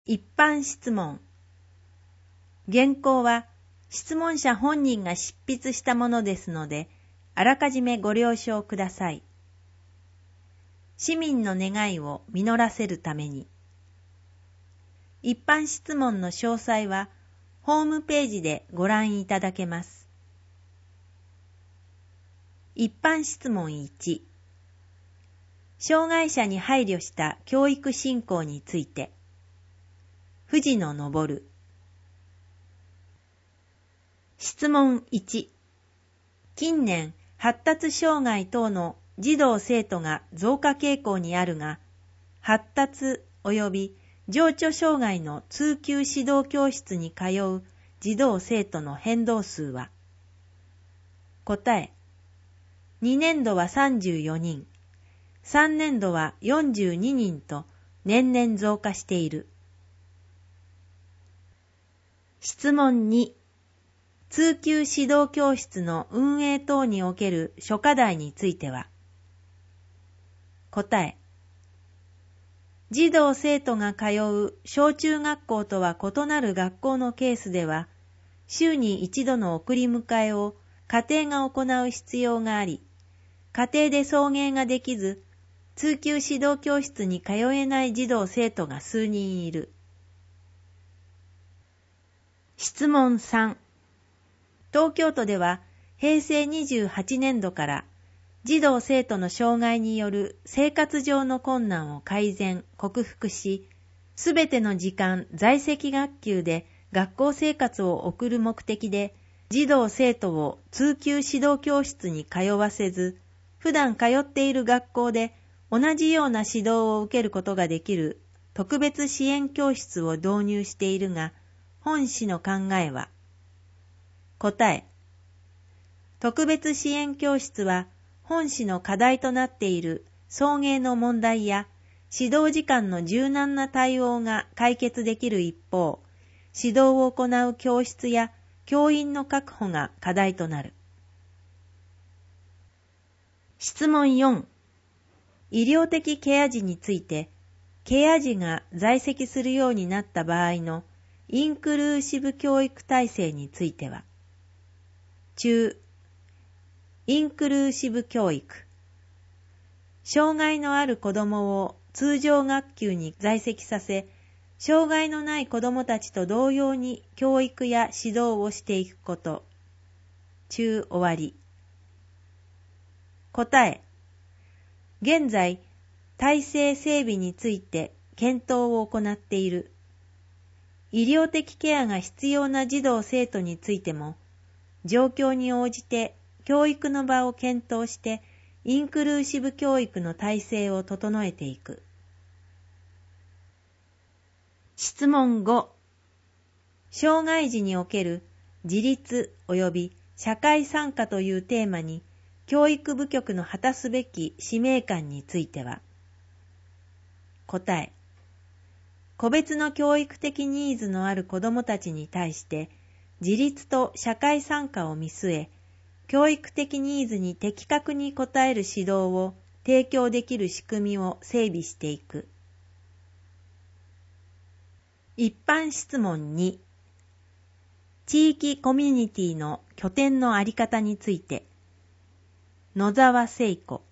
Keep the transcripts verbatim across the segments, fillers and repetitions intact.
一般質問。原稿は質問者本人が執筆したものですので、あらかじめご了承ください。市民の願いを実らせるために。一般質問の詳細は、ホームページでご覧いただけます。一般質問いち。障害者に配慮した教育振興について。藤野昇。質問いち。近年、発達障害等の児童生徒が増加傾向にあるが、発達及び情緒障害の通級指導教室に通う児童生徒の変動数は。答え。にねんどはさんじゅうよにん、さんねんどはよんじゅうににんと年々増加している。質問に。通級指導教室の運営等における諸課題については。答え。児童生徒が通う小中学校とは異なる学校のケースでは、週に一度の送り迎えを家庭が行う必要があり、家庭で送迎ができず、通級指導教室に通えない児童生徒が数人いる。質問さん。東京都では平成にじゅうはちねんどから児童生徒の障害による生活上の困難を改善・克服し、すべての時間在籍学級で学校生活を送る目的で、児童生徒を通級指導教室に通わせず、普段通っている学校で同じような指導を受けることができる特別支援教室を導入しているが、本市の考えは。答え。特別支援教室は本市の課題となっている送迎の問題や指導時間の柔軟な対応が解決できる一方、指導を行う教室や教員の確保が課題となる。質問よん。医療的ケア児について、ケア児が在籍するようになった場合のインクルーシブ教育体制については。中、インクルーシブ教育。障害のある子どもを通常学級に在籍させ、障害のない子どもたちと同様に教育や指導をしていくこと。中終わり。答え。現在、体制整備について検討を行っている。医療的ケアが必要な児童生徒についても、状況に応じて教育の場を検討してインクルーシブ教育の体制を整えていく。質問ご。障害児における自立及び社会参加というテーマに教育部局の果たすべき使命感については。答え。個別の教育的ニーズのある子どもたちに対して自立と社会参加を見据え、教育的ニーズに的確に応える指導を提供できる仕組みを整備していく。一般質問に。地域コミュニティの拠点のあり方について。野沢聖子。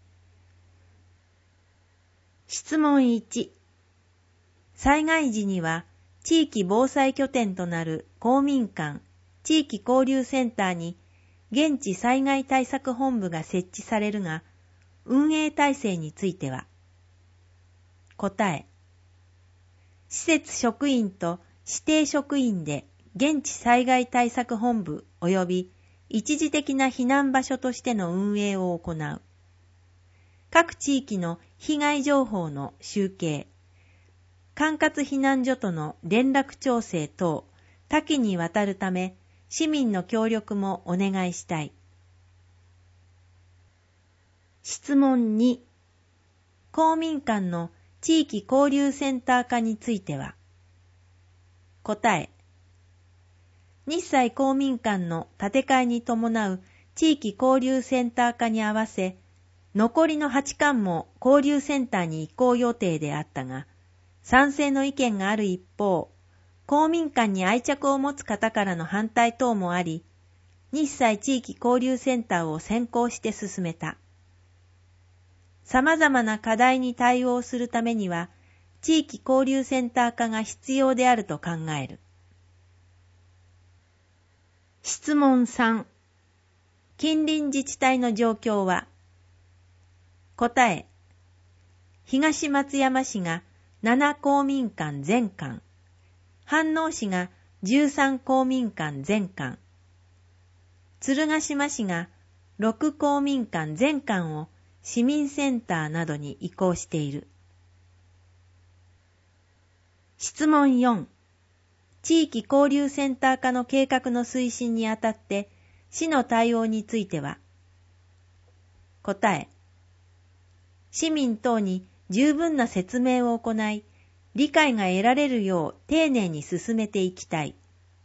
質問いち。災害時には地域防災拠点となる公民館、地域交流センターに現地災害対策本部が設置されるが、運営体制については。答え。施設職員と指定職員で現地災害対策本部及び一時的な避難場所としての運営を行う。各地域の被害情報の集計、管轄避難所との連絡調整等、多岐にわたるため、市民の協力もお願いしたい。質問に。公民館の地域交流センター化については。答え。日西公民館の建て替えに伴う地域交流センター化に合わせ、残りのはちかんも交流センターに移行予定であったが、 賛成の意見がある一方、公民館に愛着を持つ方からの反対等もあり、日西地域交流センターを先行して進めた。様々な課題に対応するためには、地域交流センター化が必要であると考える。質問さん。近隣自治体の状況は？答え。東松山市がなな公民館全館、飯能市がじゅうさん公民館全館、鶴ヶ島市がろく公民館全館を市民センターなどに移行している。質問よん。地域交流センター化の計画の推進にあたって市の対応については？答え。市民等に十分な説明を行い、理解が得られるよう丁寧に進めていきたい。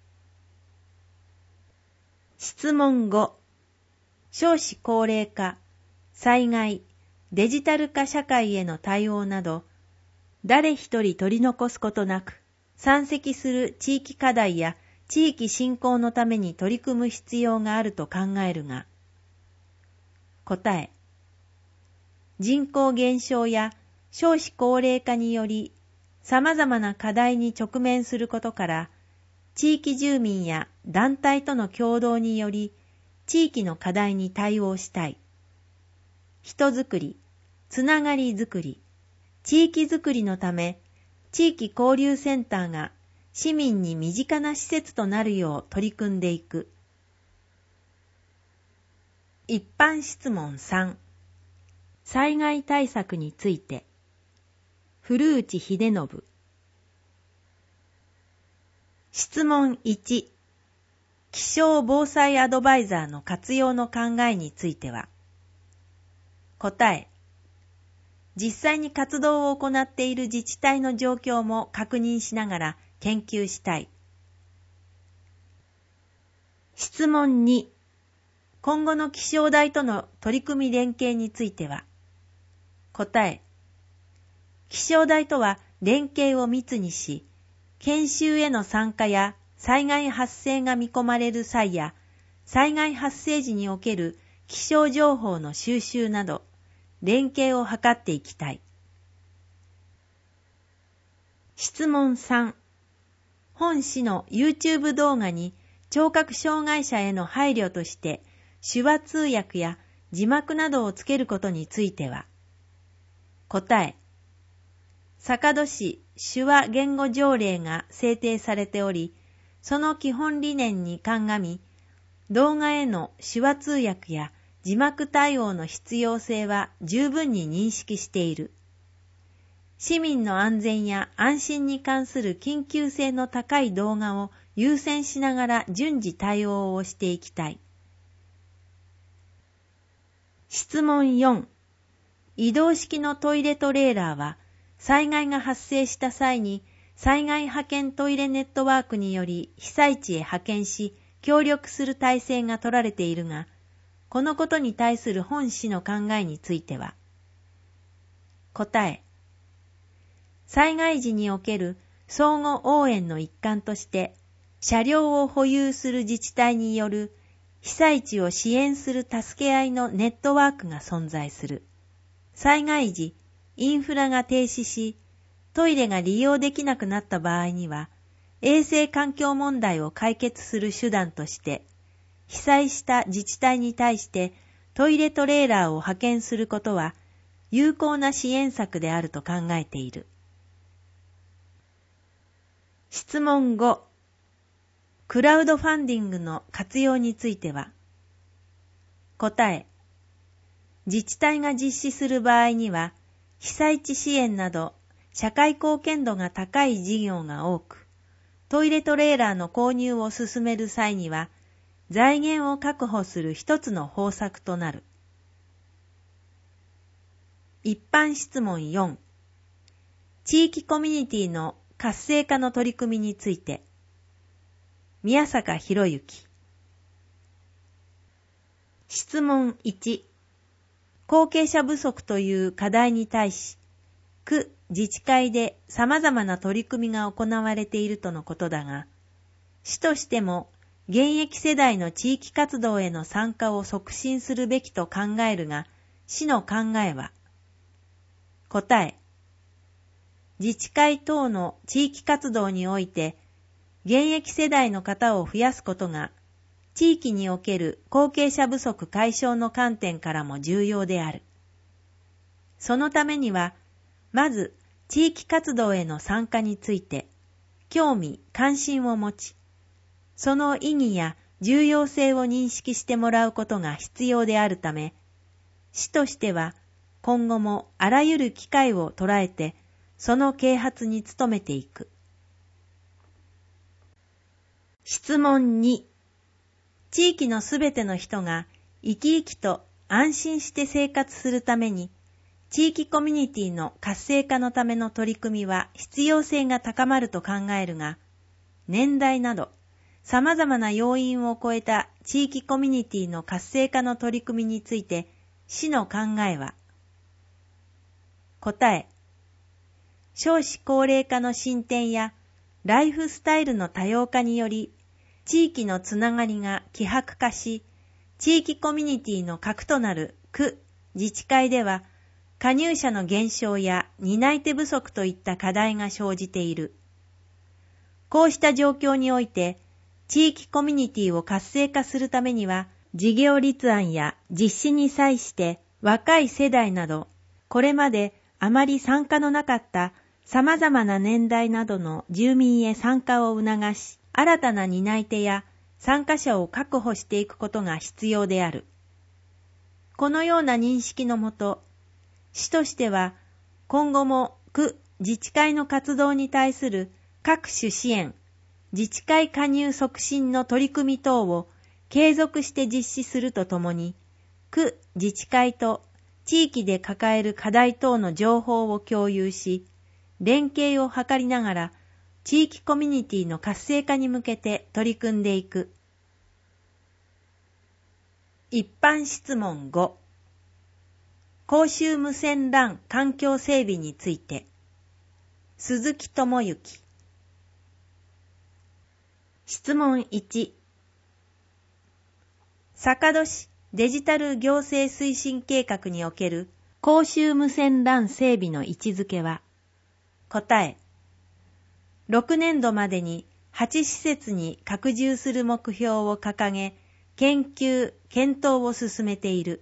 質問ご。少子高齢化、災害、デジタル化社会への対応など、誰一人取り残すことなく、山積する地域課題や地域振興のために取り組む必要があると考えるが、答え。人口減少や少子高齢化により、様々な課題に直面することから、地域住民や団体との協働により、地域の課題に対応したい。人づくり、つながりづくり、地域づくりのため、地域交流センターが市民に身近な施設となるよう取り組んでいく。一般質問さん。災害対策について。古内秀信。質問いち。気象防災アドバイザーの活用の考えについては？答え。実際に活動を行っている自治体の状況も確認しながら研究したい。質問に。今後の気象台との取り組み連携については？答え。気象台とは連携を密にし、研修への参加や災害発生が見込まれる際や、災害発生時における気象情報の収集など、連携を図っていきたい。質問さん。本市の YouTube 動画に聴覚障害者への配慮として手話通訳や字幕などをつけることについては？答え。坂戸市手話言語条例が制定されており、その基本理念に鑑み、動画への手話通訳や字幕対応の必要性は十分に認識している。市民の安全や安心に関する緊急性の高い動画を優先しながら順次対応をしていきたい。質問よん。移動式のトイレトレーラーは、災害が発生した際に災害派遣トイレネットワークにより被災地へ派遣し協力する体制が取られているが、このことに対する本市の考えについては？答え。災害時における相互応援の一環として、車両を保有する自治体による被災地を支援する助け合いのネットワークが存在する。災害時、インフラが停止し、トイレが利用できなくなった場合には、衛生環境問題を解決する手段として、被災した自治体に対してトイレトレーラーを派遣することは、有効な支援策であると考えている。質問ご。クラウドファンディングの活用については？答え。自治体が実施する場合には、被災地支援など社会貢献度が高い事業が多く、トイレトレーラーの購入を進める際には、財源を確保する一つの方策となる。一般質問よん。地域コミュニティの活性化の取り組みについて。宮坂博之。質問いち。後継者不足という課題に対し、区、 自治会で様々な取り組みが行われているとのことだが、市としても現役世代の地域活動への参加を促進するべきと考えるが、市の考えは、答え、自治会等の地域活動において、現役世代の方を増やすことが、地域における後継者不足解消の観点からも重要である。そのためには、まず地域活動への参加について、興味・関心を持ち、その意義や重要性を認識してもらうことが必要であるため、市としては今後もあらゆる機会を捉えて、その啓発に努めていく。質問に、地域のすべての人が生き生きと安心して生活するために、地域コミュニティの活性化のための取り組みは必要性が高まると考えるが、年代など様々な要因を超えた地域コミュニティの活性化の取り組みについて、市の考えは、答え、少子高齢化の進展やライフスタイルの多様化により、地域のつながりが希薄化し、地域コミュニティの核となる区、自治会では、加入者の減少や担い手不足といった課題が生じている。こうした状況において、地域コミュニティを活性化するためには、事業立案や実施に際して若い世代など、これまであまり参加のなかった様々な年代などの住民へ参加を促し、新たな担い手や参加者を確保していくことが必要である。このような認識のもと、市としては今後も区自治会の活動に対する各種支援、自治会加入促進の取り組み等を継続して実施するとともに、区自治会と地域で抱える課題等の情報を共有し、連携を図りながら地域コミュニティの活性化に向けて取り組んでいく。一般質問ご、公衆無線 ラン 環境整備について、鈴木智之。質問いち、坂戸市デジタル行政推進計画における公衆無線 ラン 整備の位置づけは、答え、ろくねんどまでにはち施設に拡充する目標を掲げ、研究・検討を進めている。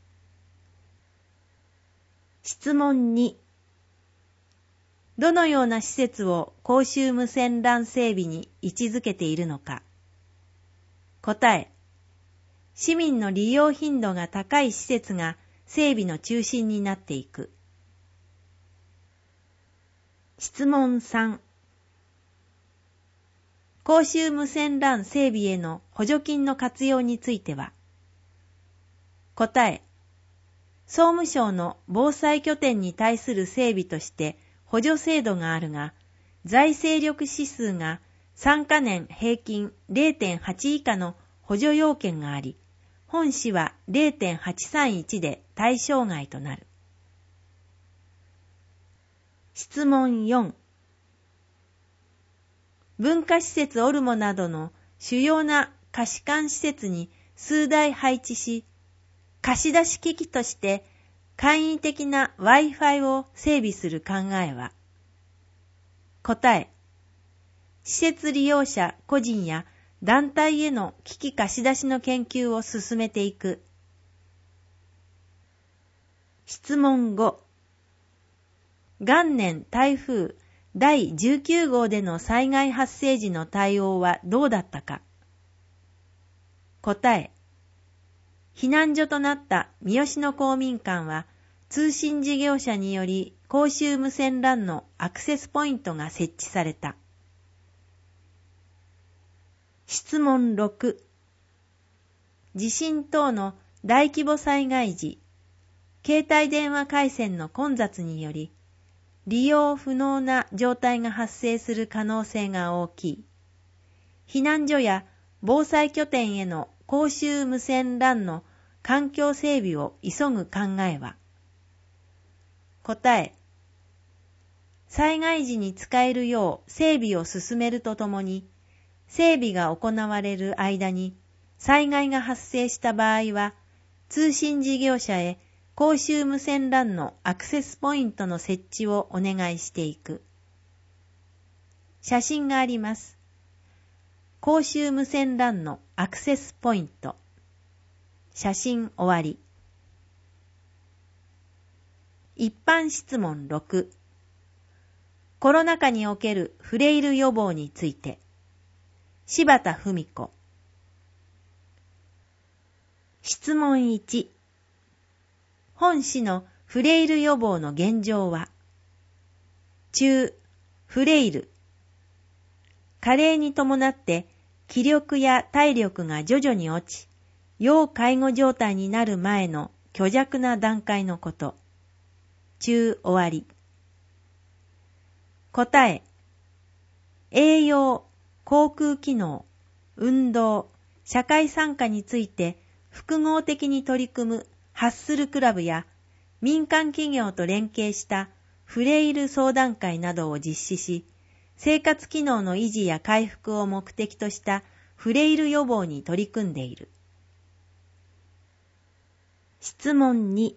質問に、どのような施設を公衆無線 ラン 整備に位置づけているのか。答え、市民の利用頻度が高い施設が整備の中心になっていく。質問さん、公衆無線 ラン 整備への補助金の活用については、答え、総務省の防災拠点に対する整備として補助制度があるが、財政力指数がさんかねん平均 れいてんはち 以下の補助要件があり、本市は れいてんはちさんいち で対象外となる。質問よん、文化施設オルモなどの主要な貸管施設に数台配置し、貸し出し機器として簡易的な Wi-Fi を整備する考えは、答え、施設利用者個人や団体への機器貸し出しの研究を進めていく。質問ご、元年台風だいじゅうきゅうごうでの災害発生時の対応はどうだったか。答え、避難所となった三好の公民館は通信事業者により公衆無線 ラン のアクセスポイントが設置された。質問ろく、地震等の大規模災害時、携帯電話回線の混雑により利用不能な状態が発生する可能性が大きい。避難所や防災拠点への公衆無線 ラン の環境整備を急ぐ考えは、答え、 災害時に使えるよう整備を進めるとともに、整備が行われる間に災害が発生した場合は、通信事業者へ公衆無線 ラン のアクセスポイントの設置をお願いしていく。写真があります。公衆無線 ラン のアクセスポイント。写真終わり。一般質問ろく。コロナ禍におけるフレイル予防について。柴田文子。質問いち。本市のフレイル予防の現状は、中、フレイル。加齢に伴って気力や体力が徐々に落ち、要介護状態になる前の虚弱な段階のこと。中終わり。答え。栄養、口腔機能、運動、社会参加について複合的に取り組むハッスルクラブや民間企業と連携したフレイル相談会などを実施し、生活機能の維持や回復を目的としたフレイル予防に取り組んでいる。質問に。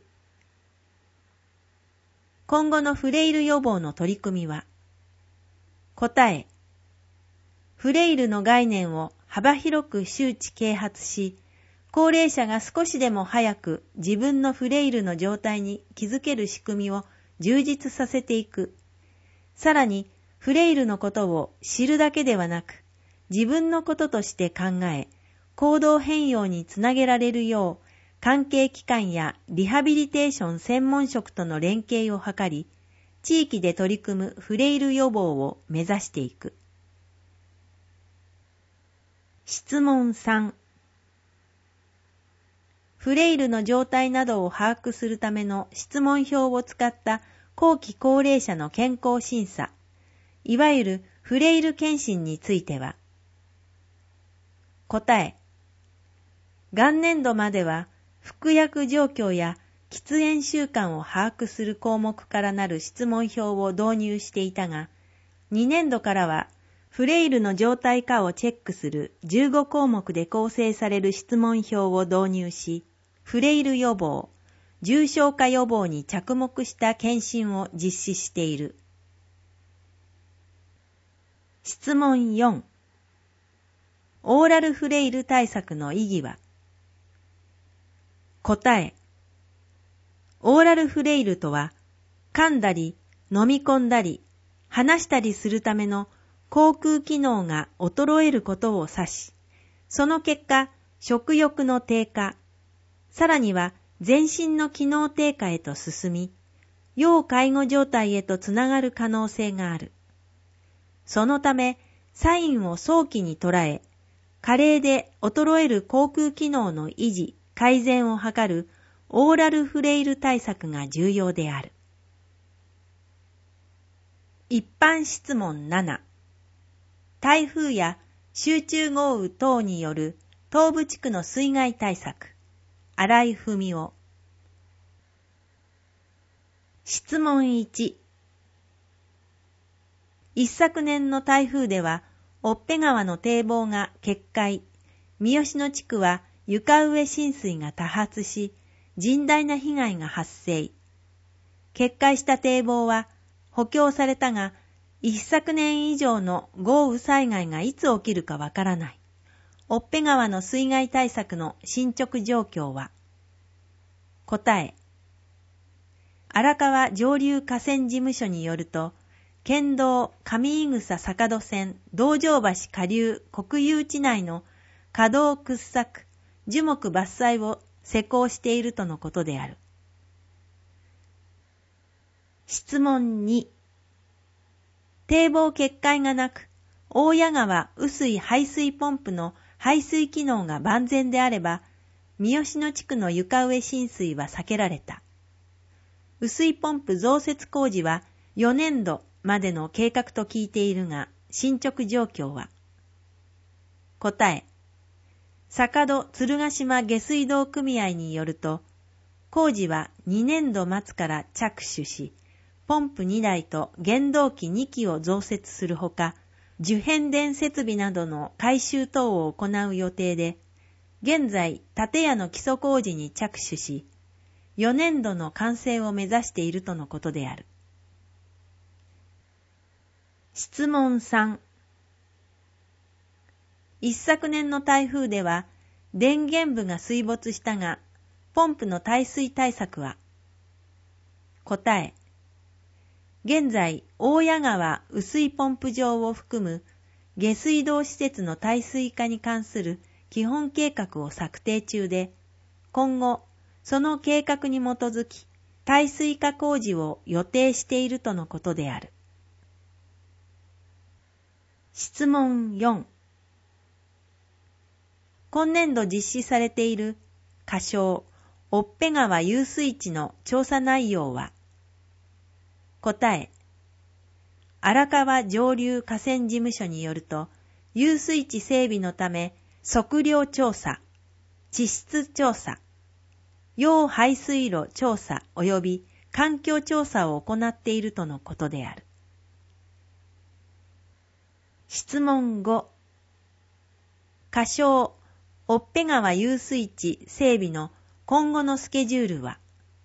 今後のフレイル予防の取り組みは、答え。フレイルの概念を幅広く周知啓発し、高齢者が少しでも早く自分のフレイルの状態に気づける仕組みを充実させていく。さらに、フレイルのことを知るだけではなく、自分のこととして考え、行動変容につなげられるよう、関係機関やリハビリテーション専門職との連携を図り、地域で取り組むフレイル予防を目指していく。質問さん。フレイルの状態などを把握するための質問票を使った後期高齢者の健康審査、いわゆるフレイル検診については、答え。元年度までは服薬状況や喫煙習慣を把握する項目からなる質問票を導入していたが、にねんどからはフレイルの状態かをチェックするじゅうごこうもくで構成される質問票を導入し、フレイル予防、重症化予防に着目した検診を実施している。質問よん。オーラルフレイル対策の意義は、答え。オーラルフレイルとは、噛んだり、飲み込んだり、話したりするための口腔機能が衰えることを指し、その結果、食欲の低下、さらには全身の機能低下へと進み、要介護状態へとつながる可能性がある。そのため、サインを早期に捉え、加齢で衰える口腔機能の維持、改善を図るオーラルフレイル対策が重要である。一般質問なな。台風や集中豪雨等による東部地区の水害対策。新井文夫。質問いち。一昨年の台風では、越辺川の堤防が決壊、三好野地区は床上浸水が多発し、甚大な被害が発生。決壊した堤防は補強されたが、一昨年以上の豪雨災害がいつ起きるかわからない。越辺川の水害対策の進捗状況は、答え。荒川上流河川事務所によると、県道上井草坂戸線道場橋下流国有地内の河道掘削、樹木伐採を施行しているとのことである。質問に。堤防決壊がなく、大谷川雨水排水ポンプの排水機能が万全であれば、三好野地区の床上浸水は避けられた。雨水ポンプ増設工事はよねんどまでの計画と聞いているが、進捗状況は、答え。坂戸鶴ヶ島下水道組合によると、工事はにねんど末から着手し、 ポンプにだいと原動機にきを増設するほか、受変電設備などの改修等を行う予定で、現在建屋の基礎工事に着手し、よねんどの完成を目指しているとのことである。質問さん。一昨年の台風では、電源部が水没したが、ポンプの耐水対策は？答え。現在、大谷川雨水ポンプ場を含む下水道施設の耐水化に関する基本計画を策定中で、今後、その計画に基づき、耐水化工事を予定しているとのことである。質問よん。今年度実施されている仮称、おっぺ川遊水池の調査内容は？答え。荒川上流河川事務所によると、遊水池整備のため、測量調査、地質調査、用排水路調査及び環境調査を行っているとのことである。質問ご。仮称、おっぺ川遊水池整備の今後のスケジュールは？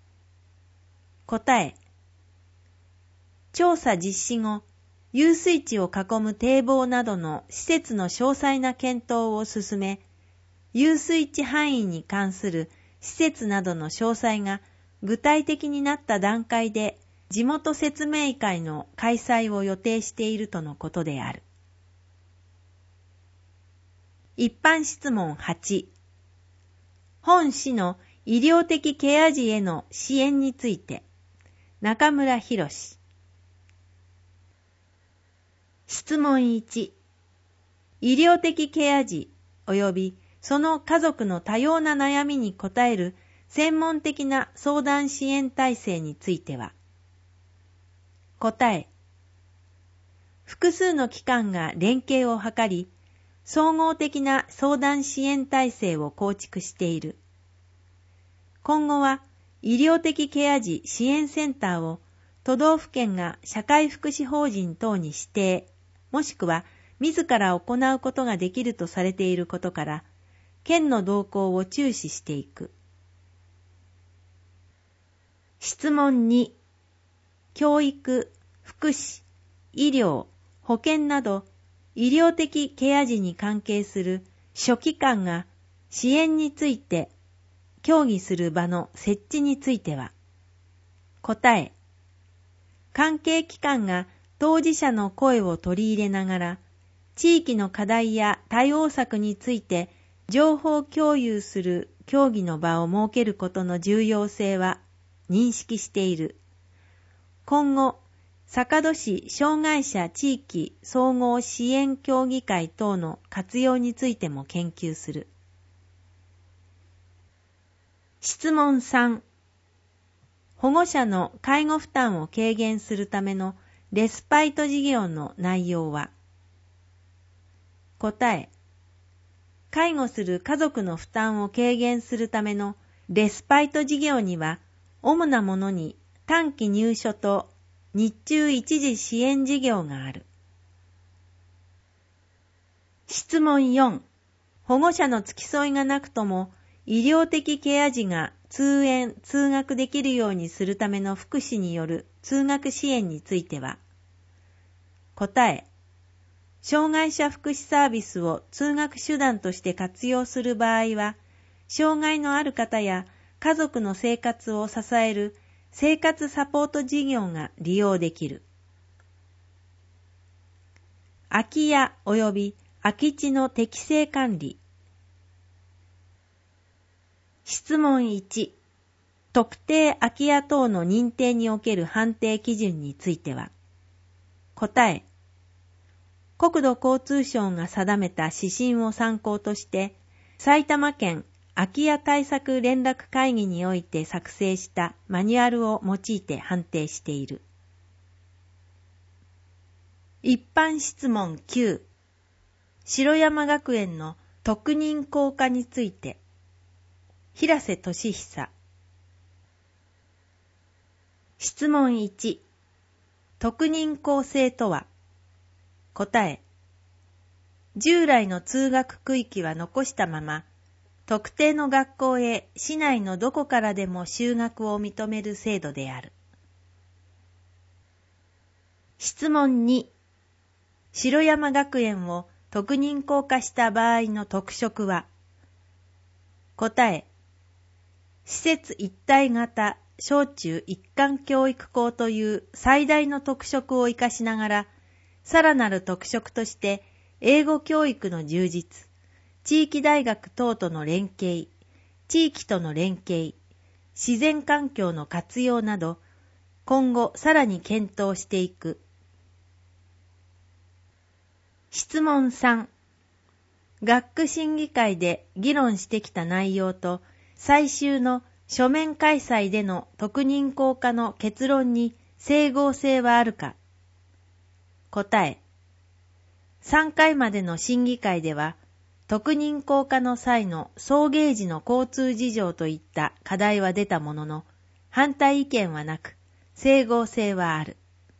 答え。調査実施後、遊水池を囲む堤防などの施設の詳細な検討を進め、遊水池範囲に関する施設などの詳細が具体的になった段階で地元説明会の開催を予定しているとのことである。一般質問はち。本市の医療的ケア児への支援について、中村博史。質問いち。医療的ケア児及びその家族の多様な悩みに応える専門的な相談支援体制については？答え。複数の機関が連携を図り、総合的な相談支援体制を構築している。今後は医療的ケア児支援センターを都道府県が社会福祉法人等に指定、もしくは自ら行うことができるとされていることから、県の動向を注視していく。質問に。教育、福祉、医療、保健など、医療的ケア児に関係する諸機関が支援について協議する場の設置については？答え。関係機関が当事者の声を取り入れながら、地域の課題や対応策について情報共有する協議の場を設けることの重要性は認識している。今後、坂戸市障害者地域総合支援協議会等の活用についても研究する。質問さん。保護者の介護負担を軽減するためのレスパイト事業の内容は？答え。介護する家族の負担を軽減するためのレスパイト事業には、主なものに短期入所と日中一時支援事業がある。質問よん。保護者の付き添いがなくとも医療的ケア児が通園・通学できるようにするための福祉による通学支援については？答え。障害者福祉サービスを通学手段として活用する場合は、障害のある方や家族の生活を支える生活サポート事業が利用できる。空き家及び空き地の適正管理。質問いち。特定空き家等の認定における判定基準については？答え。国土交通省が定めた指針を参考として、埼玉県空き家対策連絡会議において作成したマニュアルを用いて判定している。一般質問きゅう。城山学園の特認校化について。平瀬俊久。質問いち。 特任校制とは。答え。従来の通学区域は残したまま、特定の学校へ市内のどこからでも就学を認める制度である。質問に、城山学園を特任校化した場合の特色は。答え。施設一体型小中一貫教育校という最大の特色を生かしながら、さらなる特色として英語教育の充実、地域大学等との連携、地域との連携、自然環境の活用など、今後さらに検討していく。質問さん。学区審議会で議論してきた内容と、最終の書面開催での特任校化の結論に整合性はあるか。答え。さんかいまでの審議会では、特任校化の際の送迎時の交通事情といった課題は出たものの、反対意見はなく、整合性はある。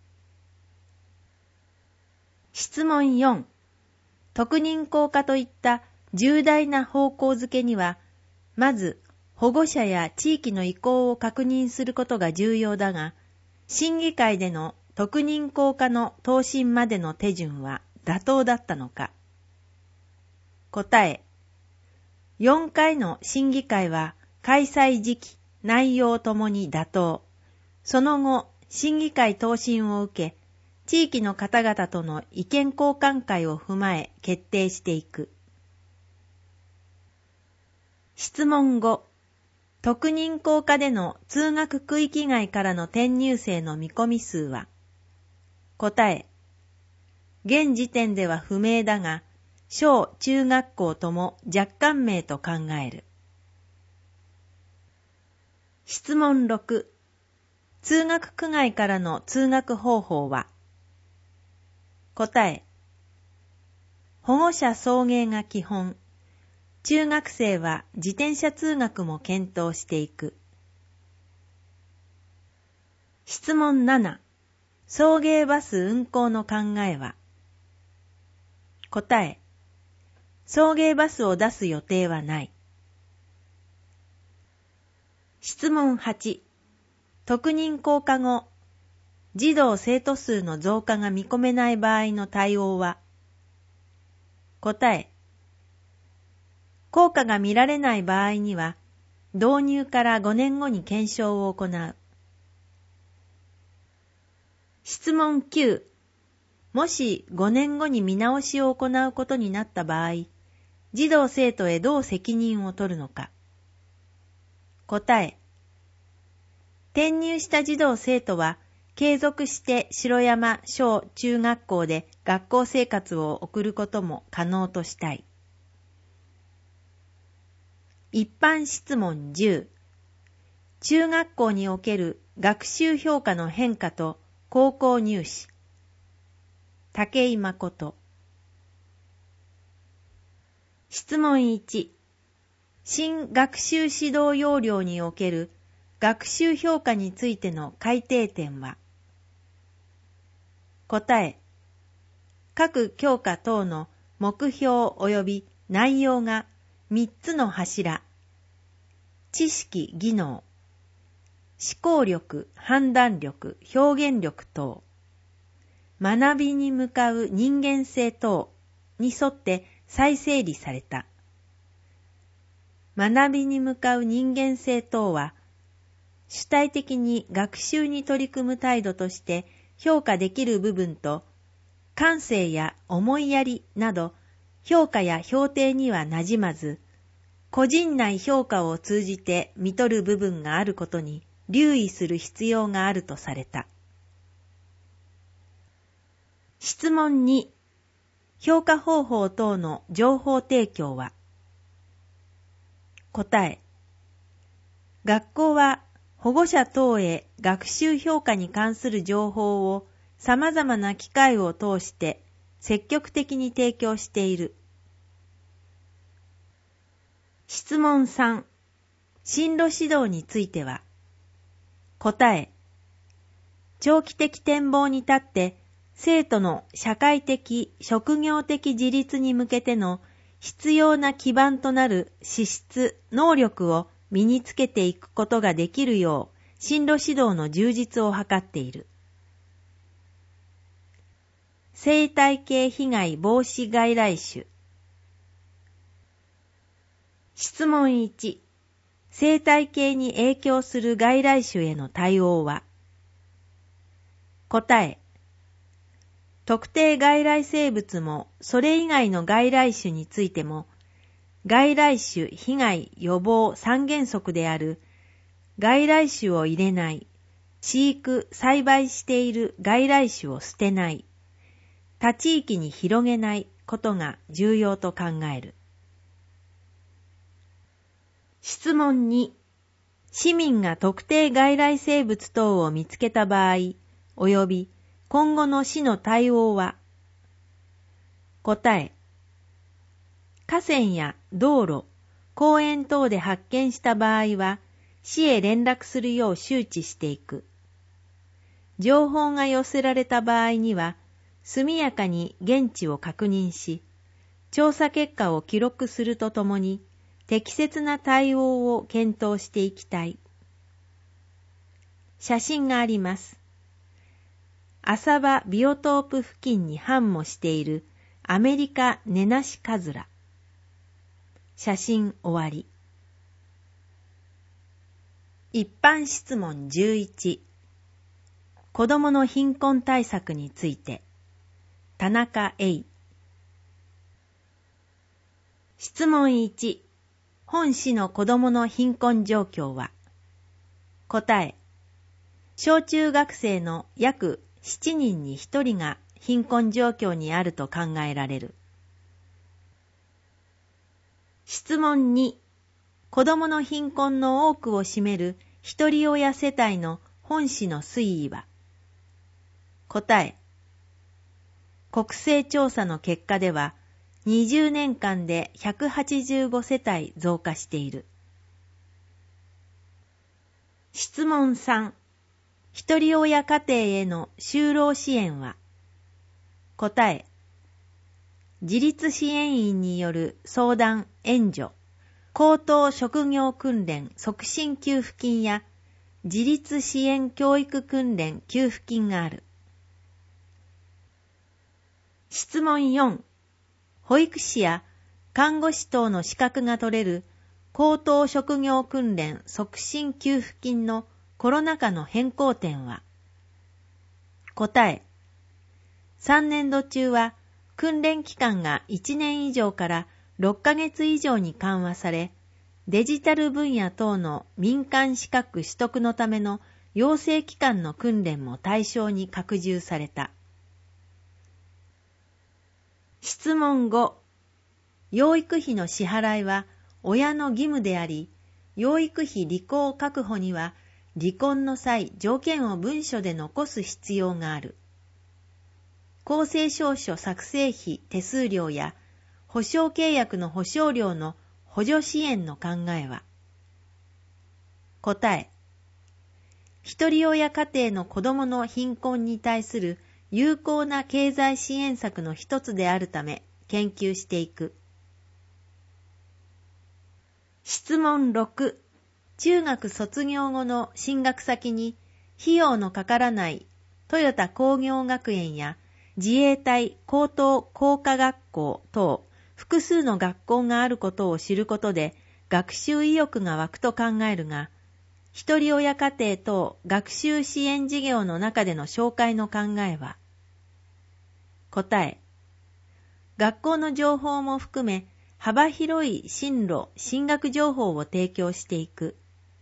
質問よん。特任校化といった重大な方向づけには、まず保護者や地域の意向を確認することが重要だが、審議会での特任校化の答申までの手順は妥当だったのか。答え。よんかいの審議会は開催時期、内容ともに妥当。その後、審議会答申を受け、地域の方々との意見交換会を踏まえ決定していく。質問ご。特任校化での通学区域外からの転入生の見込み数は。答え。現時点では不明だが、小中学校とも若干名と考える。質問ろく。通学区外からの通学方法は。答え。保護者送迎が基本。中学生は自転車通学も検討していく。質問なな。送迎バス運行の考えは。答え。送迎バスを出す予定はない。質問はち。特任校化後、児童生徒数の増加が見込めない場合の対応は。答え。効果が見られない場合には、導入からごねんごに検証を行う。質問きゅう。もしごねんごに見直しを行うことになった場合、児童生徒へどう責任を取るのか。答え。転入した児童生徒は、継続して城山小中学校で学校生活を送ることも可能としたい。一般質問じゅう。中学校における学習評価の変化と高校入試。武井誠。質問いち。新学習指導要領における学習評価についての改定点は。答え。各教科等の目標及び内容がみっつの柱。知識・技能。思考力・判断力・表現力等。学びに向かう人間性等に沿って再整理された。学びに向かう人間性等は、主体的に学習に取り組む態度として評価できる部分と、感性や思いやりなど評価や評定にはなじまず、個人内評価を通じて見取る部分があることに留意する必要があるとされた。質問に、評価方法等の情報提供は。答え。学校は保護者等へ学習評価に関する情報を様々な機会を通して積極的に提供している。質問さん。進路指導については。答え。 長期的展望に立って、生徒の社会的、職業的自立に向けての必要な基盤となる資質、能力を身につけていくことができるよう、進路指導の充実を図っている。生態系被害防止外来種。質問いち、生態系に影響する外来種への対応は？答え、特定外来生物もそれ以外の外来種についても、外来種被害予防三原則である外来種を入れない、飼育・栽培している外来種を捨てない、他地域に広げないことが重要と考える。質問に、市民が特定外来生物等を見つけた場合、及び今後の市の対応は？答え、河川や道路、公園等で発見した場合は、市へ連絡するよう周知していく。情報が寄せられた場合には、速やかに現地を確認し、調査結果を記録するとともに、適切な対応を検討していきたい。写真があります。浅場ビオトープ付近に繁茂しているアメリカネナシカズラ。写真終わり。一般質問じゅういち。子どもの貧困対策について。田中栄。質問いち。本市の子どもの貧困状況は？答え。小中学生の約しちにんにひとりが貧困状況にあると考えられる。質問に、子どもの貧困の多くを占めるひとり親世帯の本市の推移は？答え。国勢調査の結果では、にじゅうねんかんでひゃくはちじゅうごせたい増加している。質問さん。ひとり親家庭への就労支援は？答え。自立支援員による相談・援助、高等職業訓練促進給付金や自立支援教育訓練給付金がある。質問よん。保育士や看護師等の資格が取れる高等職業訓練促進給付金のコロナ禍の変更点は？答え。さんねんど中は訓練期間がいちねん以上からろっかげつ以上に緩和され、デジタル分野等の民間資格取得のための養成機関の訓練も対象に拡充された。質問ご。養育費の支払いは親の義務であり、養育費履行確保には離婚の際条件を文書で残す必要がある。公正証書作成費手数料や保証契約の保証料の補助支援の考えは？答え。ひとり親家庭の子どもの貧困に対する有効な経済支援策の一つであるため研究していく。質問ろく。中学卒業後の進学先に費用のかからないトヨタ工業学園や自衛隊高等工科学校等複数の学校があることを知ることで学習意欲が湧くと考えるが、ひとり親家庭等学習支援事業の中での紹介の考えは？答え。学校の情報も含め幅広い進路・進学情報を提供していく。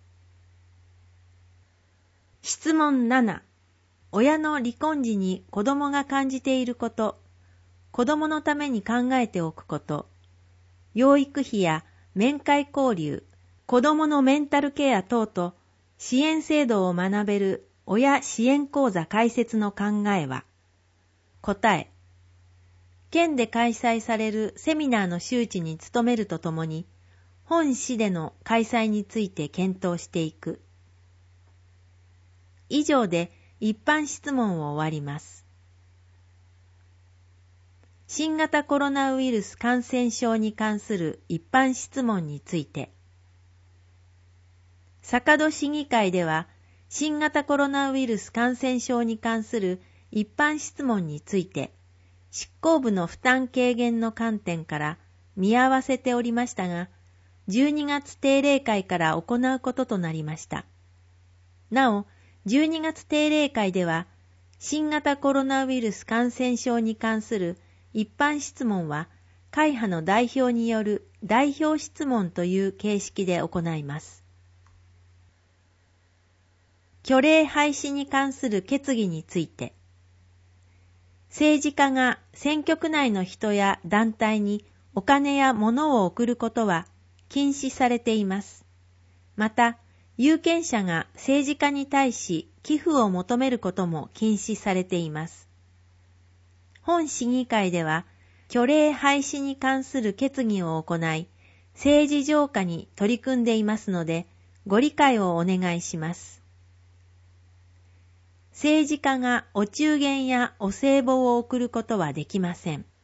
質問なな。親の離婚時に子供が感じていること、子供のために考えておくこと、養育費や面会交流、子供のメンタルケア等と支援制度を学べる親支援講座開設の考えは？答え。県で開催されるセミナーの周知に努めるとともに、本市での開催について検討していく。以上で一般質問を終わります。新型コロナウイルス感染症に関する一般質問について、坂戸市議会では、新型コロナウイルス感染症に関する一般質問について、執行部の負担軽減の観点から見合わせておりましたが、じゅうにがつ定例会から行うこととなりました。なお、じゅうにがつ定例会では、新型コロナウイルス感染症に関する一般質問は、会派の代表による代表質問という形式で行います。虚礼廃止に関する決議について、政治家が選挙区内の人や団体にお金や物を送ることは禁止されています。また、有権者が政治家に対し寄付を求めることも禁止されています。本市議会では、虚礼廃止に関する決議を行い、政治浄化に取り組んでいますので、ご理解をお願いします。政治家がお中元やお歳暮を送ることはできません。